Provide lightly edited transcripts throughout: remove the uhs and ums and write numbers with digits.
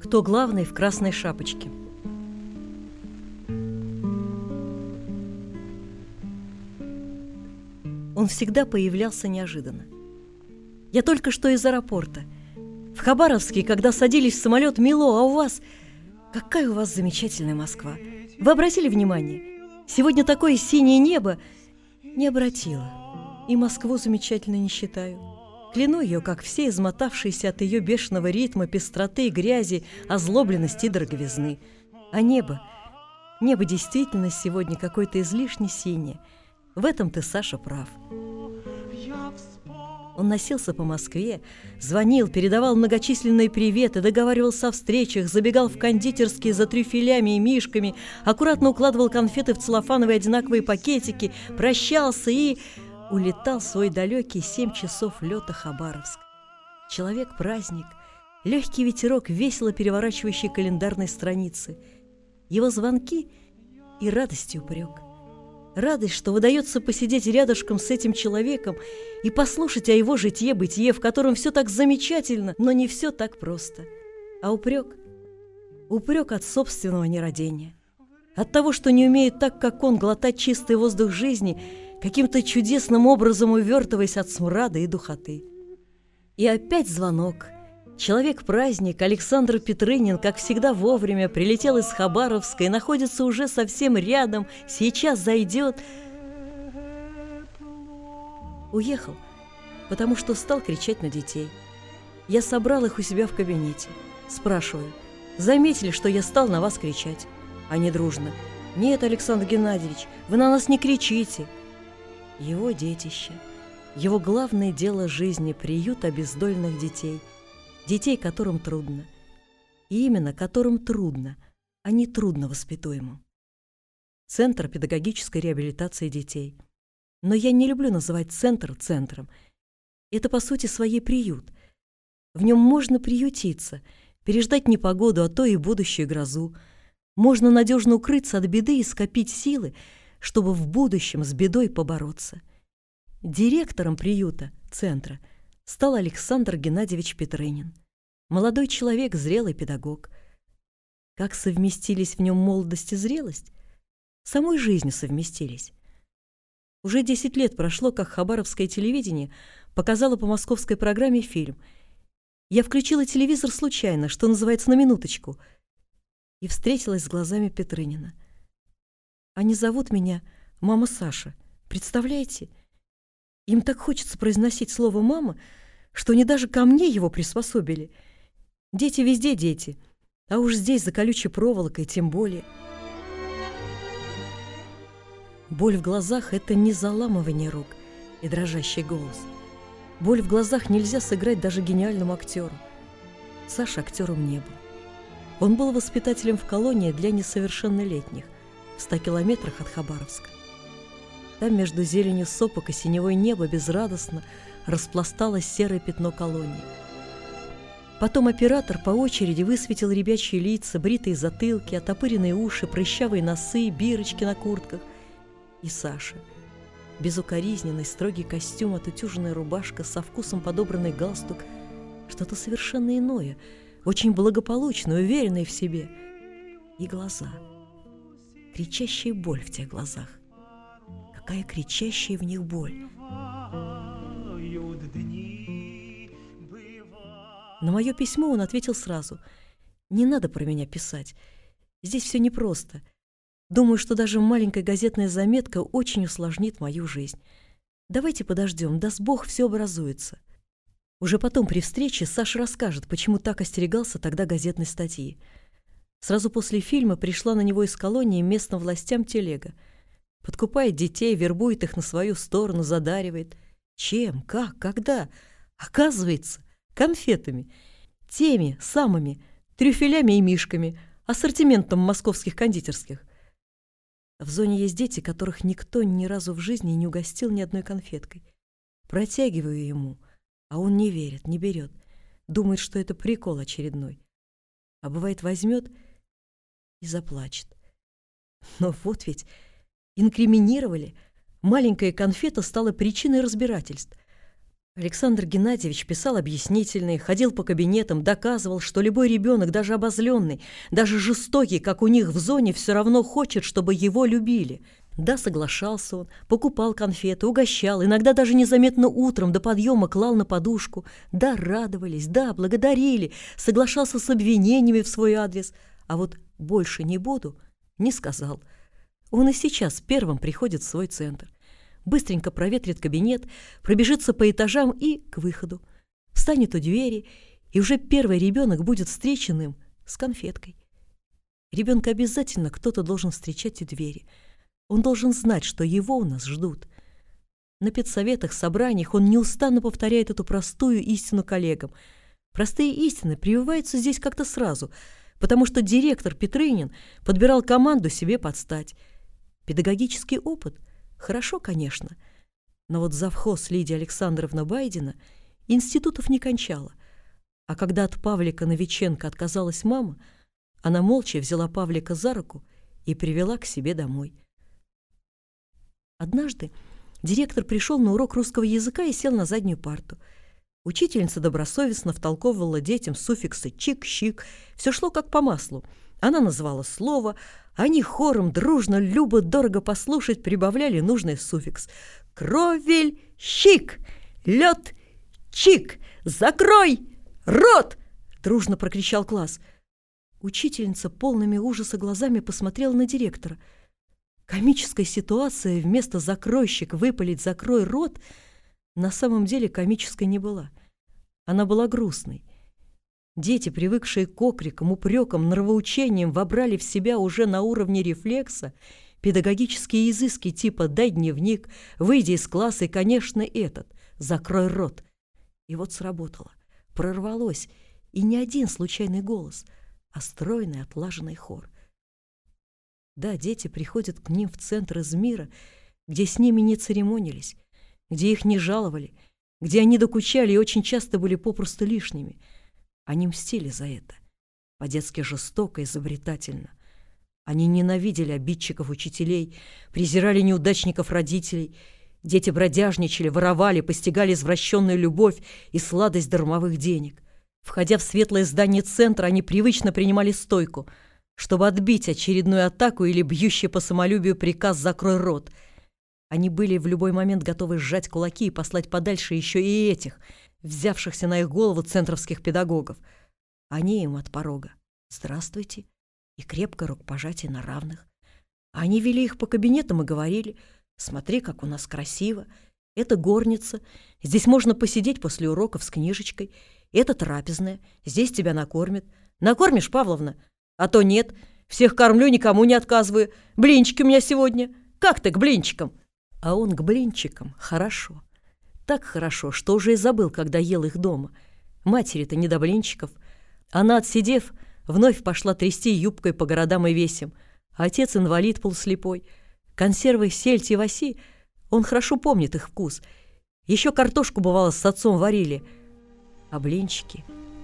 Кто главный в красной шапочке? Он всегда появлялся неожиданно. Я только что из аэропорта. В Хабаровске, когда садились в самолет, мило, а у вас... Какая у вас замечательная Москва. Вы обратили внимание? Сегодня такое синее небо. Не обратила. И Москву замечательно не считаю. Кляну ее, как все, измотавшиеся от ее бешеного ритма, пестроты, грязи, озлобленности и дороговизны. А небо действительно сегодня какое-то излишне синее. В этом ты, Саша, прав. Он носился по Москве, звонил, передавал многочисленные приветы, договаривался о встречах, забегал в кондитерские за трюфелями и мишками, аккуратно укладывал конфеты в целлофановые одинаковые пакетики, прощался и улетал в свой далекий 7 часов лета Хабаровск. Человек-праздник, легкий ветерок, весело переворачивающий календарные страницы. Его звонки и радость и упрек. Радость, что удается посидеть рядышком с этим человеком и послушать о его житье-бытие, в котором все так замечательно, но не все так просто. А упрек от собственного нерадения, от того, что не умеет так, как он, глотать чистый воздух жизни, каким-то чудесным образом увертываясь от смрада и духоты. И опять звонок. Человек-праздник Александр Петрынин, как всегда вовремя, прилетел из Хабаровска и находится уже совсем рядом, сейчас зайдет. Уехал, потому что стал кричать на детей. Я собрал их у себя в кабинете. Спрашиваю, заметили, что я стал на вас кричать? Они дружно: нет, Александр Геннадьевич, вы на нас не кричите. Его детище, его главное дело жизни – приют обездоленных детей. Детей, которым трудно. И именно которым трудно, а не трудно воспитуемым. Центр педагогической реабилитации детей. Но я не люблю называть центр центром. Это, по сути своей, приют. В нем можно приютиться, переждать непогоду, а то и будущую грозу. Можно надежно укрыться от беды и скопить силы, чтобы в будущем с бедой побороться. Директором приюта, центра, стал Александр Геннадьевич Петрынин. Молодой человек, зрелый педагог. Как совместились в нем молодость и зрелость? В самой жизни совместились. Уже 10 лет прошло, как хабаровское телевидение показало по московской программе фильм. Я включила телевизор случайно, что называется, на минуточку, и встретилась с глазами Петрынина. Они зовут меня мама Саша. Представляете? Им так хочется произносить слово «мама», что они даже ко мне его приспособили. Дети везде дети, а уж здесь, за колючей проволокой, тем более. Боль в глазах — это не заламывание рук и дрожащий голос. Боль в глазах нельзя сыграть даже гениальному актеру. Саша актером не был. Он был воспитателем в колонии для несовершеннолетних в 100 километрах от Хабаровска. Там между зеленью сопок и синевой неба безрадостно распласталось серое пятно колонии. Потом оператор по очереди высветил ребячьи лица, бритые затылки, отопыренные уши, прыщавые носы, бирочки на куртках. И Саша. Безукоризненный, строгий костюм, отутюженная рубашка, со вкусом подобранный галстук. Что-то совершенно иное, очень благополучное, уверенное в себе. И глаза. Кричащая боль в тех глазах. Какая кричащая в них боль. На мое письмо он ответил сразу: «Не надо про меня писать. Здесь все непросто. Думаю, что даже маленькая газетная заметка очень усложнит мою жизнь. Давайте подождем, даст Бог, все образуется». Уже потом при встрече Саша расскажет, почему так остерегался тогда газетной статьи. Сразу после фильма пришла на него из колонии местным властям телега. Подкупает детей, вербует их на свою сторону, задаривает. Чем? Как? Когда? Оказывается, конфетами. Теми самыми трюфелями и мишками, ассортиментом московских кондитерских. В зоне есть дети, которых никто ни разу в жизни не угостил ни одной конфеткой. Протягиваю ему, а он не верит, не берет. Думает, что это прикол очередной. А бывает, возьмет и заплачет. Но вот ведь инкриминировали. Маленькая конфета стала причиной разбирательств. Александр Геннадьевич писал объяснительные, ходил по кабинетам, доказывал, что любой ребенок, даже обозленный, даже жестокий, как у них в зоне, все равно хочет, чтобы его любили. Да, соглашался он, покупал конфеты, угощал, иногда даже незаметно утром до подъема клал на подушку. Да, радовались, да, благодарили, соглашался с обвинениями в свой адрес. А вот «больше не буду» не сказал. Он и сейчас первым приходит в свой центр. Быстренько проветрит кабинет, пробежится по этажам и к выходу. Встанет у двери, и уже первый ребенок будет встречен им с конфеткой. Ребенка обязательно кто-то должен встречать у двери. Он должен знать, что его у нас ждут. На педсоветах, собраниях он неустанно повторяет эту простую истину коллегам. Простые истины прививаются здесь как-то сразу, потому что директор Петрынин подбирал команду себе под стать. Педагогический опыт – хорошо, конечно, но вот завхоз Лидия Александровна Байдина институтов не кончала. А когда от Павлика Новиченко отказалась мама, она молча взяла Павлика за руку и привела к себе домой. Однажды директор пришел на урок русского языка и сел на заднюю парту. Учительница добросовестно втолковывала детям суффиксы «чик-щик». Все шло как по маслу. Она называла слово, они хором, дружно, любо, дорого послушать прибавляли нужный суффикс. «Кровель, щик! Лед, чик! Закрой рот!» — дружно прокричал класс. Учительница полными ужаса глазами посмотрела на директора. Комическая ситуация вместо «закройщик» выпалить «закрой рот» на самом деле комической не была. Она была грустной. Дети, привыкшие к окрикам, упрекам, нравоучениям, вобрали в себя уже на уровне рефлекса педагогические изыски типа «дай дневник», «выйди из класса» и, конечно, этот «закрой рот». И вот сработало, прорвалось, и не один случайный голос, а стройный отлаженный хор. Да, дети приходят к ним в центр из мира, где с ними не церемонились, где их не жаловали, где они докучали и очень часто были попросту лишними. Они мстили за это, по-детски жестоко, изобретательно. Они ненавидели обидчиков учителей, презирали неудачников родителей. Дети бродяжничали, воровали, постигали извращенную любовь и сладость дармовых денег. Входя в светлое здание центра, они привычно принимали стойку, чтобы отбить очередную атаку или бьющий по самолюбию приказ «закрой рот». Они были в любой момент готовы сжать кулаки и послать подальше еще и этих, взявшихся на их голову центровских педагогов. Они им от порога «здравствуйте» и крепкое рукопожатие на равных. Они вели их по кабинетам и говорили: «Смотри, как у нас красиво, это горница, здесь можно посидеть после уроков с книжечкой, это трапезная, здесь тебя накормят. Накормишь, Павловна? А то нет, всех кормлю, никому не отказываю. Блинчики у меня сегодня. Как ты к блинчикам?» А он к блинчикам хорошо. Так хорошо, что уже и забыл, когда ел их дома. Матери-то не до блинчиков. Она, отсидев, вновь пошла трясти юбкой по городам и весям. Отец инвалид полуслепой. Консервы сельдь и васи, он хорошо помнит их вкус. Еще картошку, бывало, с отцом варили. А блинчики...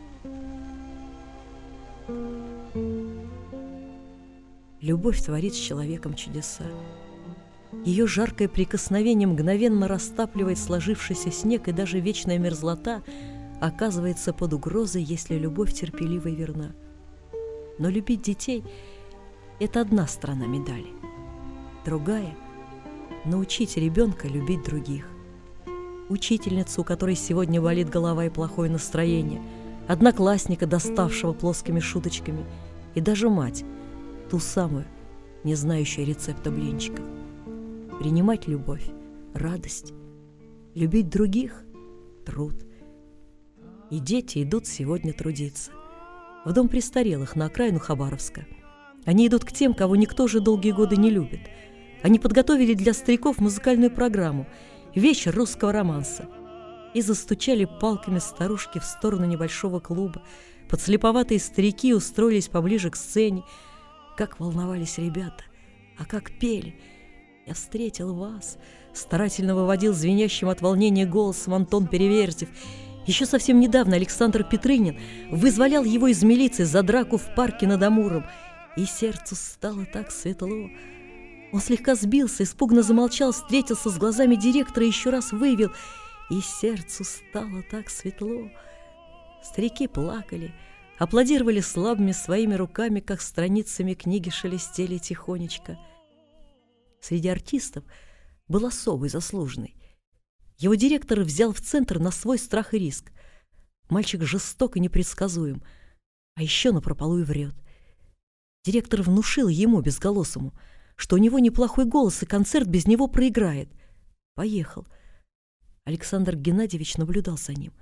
Любовь творит с человеком чудеса. Ее жаркое прикосновение мгновенно растапливает сложившийся снег, и даже вечная мерзлота оказывается под угрозой, если любовь терпелива и верна. Но любить детей – это одна сторона медали. Другая – научить ребенка любить других. Учительницу, у которой сегодня болит голова и плохое настроение, одноклассника, доставшего плоскими шуточками, и даже мать, ту самую, не знающую рецепта блинчиков. Принимать любовь – радость, любить других – труд. И дети идут сегодня трудиться. В дом престарелых на окраину Хабаровска. Они идут к тем, кого никто уже долгие годы не любит. Они подготовили для стариков музыкальную программу «Вечер русского романса» и застучали палками старушки в сторону небольшого клуба. Подслеповатые старики устроились поближе к сцене. Как волновались ребята, а как пели! «Я встретил вас», старательно выводил звенящим от волнения голосом Антон Переверзев. Еще совсем недавно Александр Петрынин вызволял его из милиции за драку в парке над Амуром, и сердцу стало так светло. Он слегка сбился, испуганно замолчал, встретился с глазами директора и еще раз выявил: и сердцу стало так светло. Старики плакали, аплодировали слабыми своими руками, как страницами книги шелестели тихонечко. Среди артистов был особый заслуженный. Его директор взял в центр на свой страх и риск. Мальчик жесток и непредсказуем, а еще напропалую врет. Директор внушил ему, безголосому, что у него неплохой голос, и концерт без него проиграет. Поехал. Александр Геннадьевич наблюдал за ним.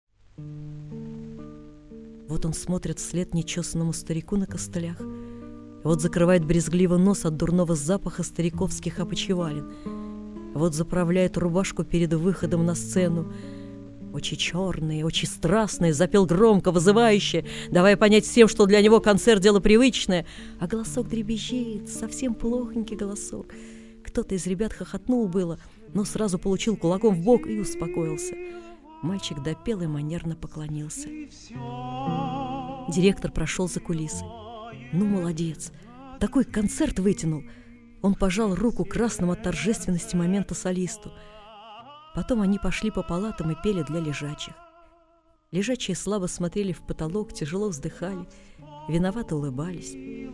Вот он смотрит вслед нечесанному старику на костылях. Вот закрывает брезгливо нос от дурного запаха стариковских опочивалин. Вот заправляет рубашку перед выходом на сцену. Очи черные, очи страстные, запел громко, вызывающе, давая понять всем, что для него концерт — дело привычное. А голосок дребезжит, совсем плохонький голосок. Кто-то из ребят хохотнул было, но сразу получил кулаком в бок и успокоился. Мальчик допел и манерно поклонился. Директор прошел за кулисы. Ну, молодец, такой концерт вытянул. Он пожал руку красным от торжественности момента солисту. Потом они пошли по палатам и пели для лежачих. Лежачие слабо смотрели в потолок, тяжело вздыхали, виновато улыбались.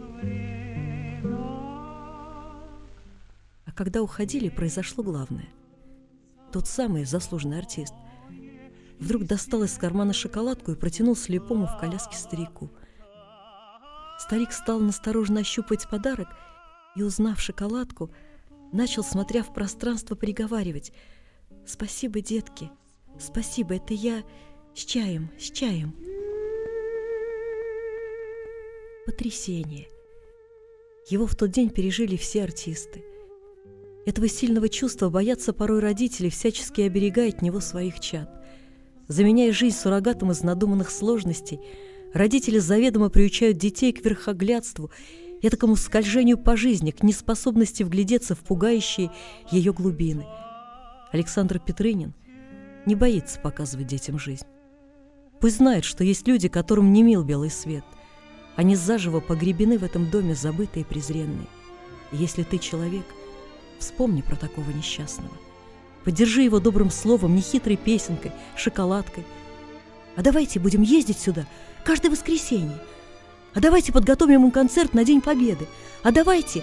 А когда уходили, произошло главное. Тот самый заслуженный артист вдруг достал из кармана шоколадку и протянул слепому в коляске старику. Старик стал настороженно ощупывать подарок и, узнав шоколадку, начал, смотря в пространство, приговаривать: «Спасибо, детки, спасибо, это я с чаем, с чаем». Потрясение. Его в тот день пережили все артисты. Этого сильного чувства боятся порой родители, всячески оберегая от него своих чад. Заменяя жизнь суррогатом из надуманных сложностей, родители заведомо приучают детей к верхоглядству, этакому скольжению по жизни, к неспособности вглядеться в пугающие ее глубины. Александр Петрынин не боится показывать детям жизнь. Пусть знает, что есть люди, которым не мил белый свет. Они заживо погребены в этом доме, забытые и презренные. И если ты человек, вспомни про такого несчастного. Поддержи его добрым словом, нехитрой песенкой, шоколадкой. А давайте будем ездить сюда каждое воскресенье. А давайте подготовим ему концерт на День Победы. А давайте...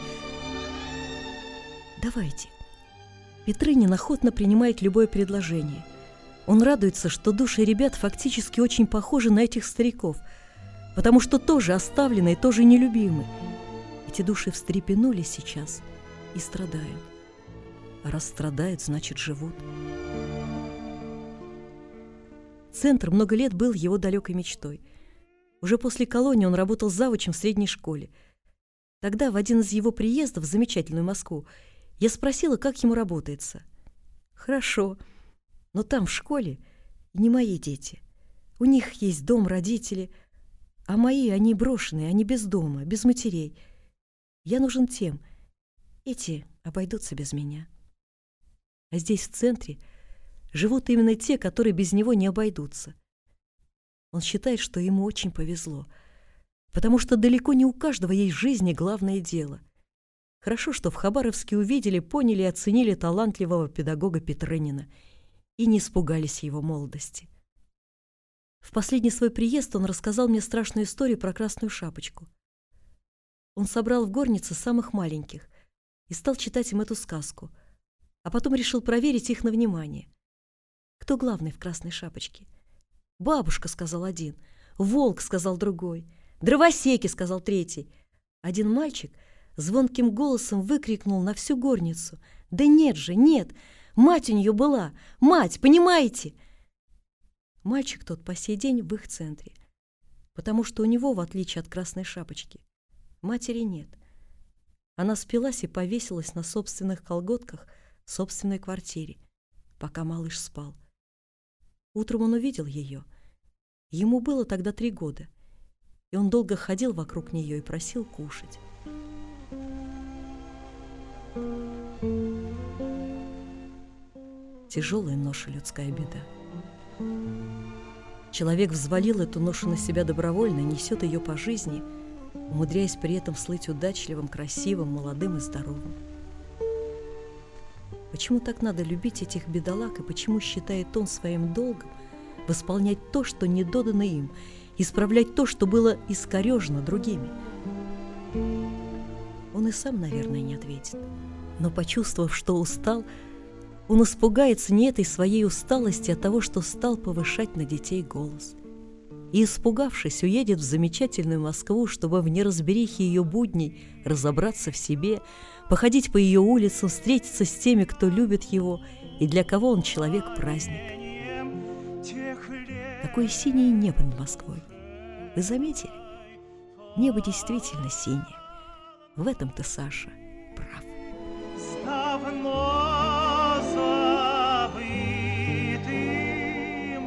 Петрынин охотно принимает любое предложение. Он радуется, что души ребят фактически очень похожи на этих стариков, потому что тоже оставлены и тоже нелюбимы. Эти души встрепенулись сейчас и страдают. А раз страдают, значит, живут. Центр много лет был его далекой мечтой. Уже после колонии он работал завучем в средней школе. Тогда, в один из его приездов в замечательную Москву, я спросила, как ему работается. «Хорошо, но там, в школе, не мои дети. У них есть дом, родители, а мои, они брошенные, они без дома, без матерей. Я нужен тем. Эти обойдутся без меня. А здесь, в центре, живут именно те, которые без него не обойдутся». Он считает, что ему очень повезло, потому что далеко не у каждого есть в жизни главное дело. Хорошо, что в Хабаровске увидели, поняли и оценили талантливого педагога Петрынина и не испугались его молодости. В последний свой приезд он рассказал мне страшную историю про Красную Шапочку. Он собрал в горнице самых маленьких и стал читать им эту сказку, а потом решил проверить их на внимание. Кто главный в Красной Шапочке? «Бабушка», — сказал один, «волк», — сказал другой, «дровосеки», — сказал третий. Один мальчик звонким голосом выкрикнул на всю горницу: «Да нет же, нет! Мать у нее была! Мать, понимаете?» Мальчик тот по сей день в их центре, потому что у него, в отличие от Красной Шапочки, матери нет. Она спилась и повесилась на собственных колготках в собственной квартире, пока малыш спал. Утром он увидел ее. Ему было тогда 3 года, и он долго ходил вокруг нее и просил кушать. Тяжелая ноша, людская беда. Человек взвалил эту ношу на себя добровольно, несет ее по жизни, умудряясь при этом слыть удачливым, красивым, молодым и здоровым. Почему так надо любить этих бедолаг, и почему считает он своим долгом восполнять то, что не додано им, исправлять то, что было искорежено другими? Он и сам, наверное, не ответит. Но, почувствовав, что устал, он испугается не этой своей усталости, а того, что стал повышать на детей голос. И, испугавшись, уедет в замечательную Москву, чтобы в неразберихе ее будней разобраться в себе, походить по ее улицам, встретиться с теми, кто любит его и для кого он человек-праздник. Такое синее небо над Москвой. Вы заметили? Небо действительно синее. В этом ты, Саша, прав. Давно забытым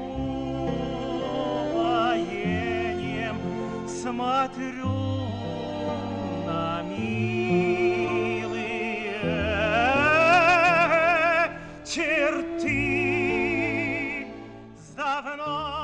упоением смотрю на милые черты с давно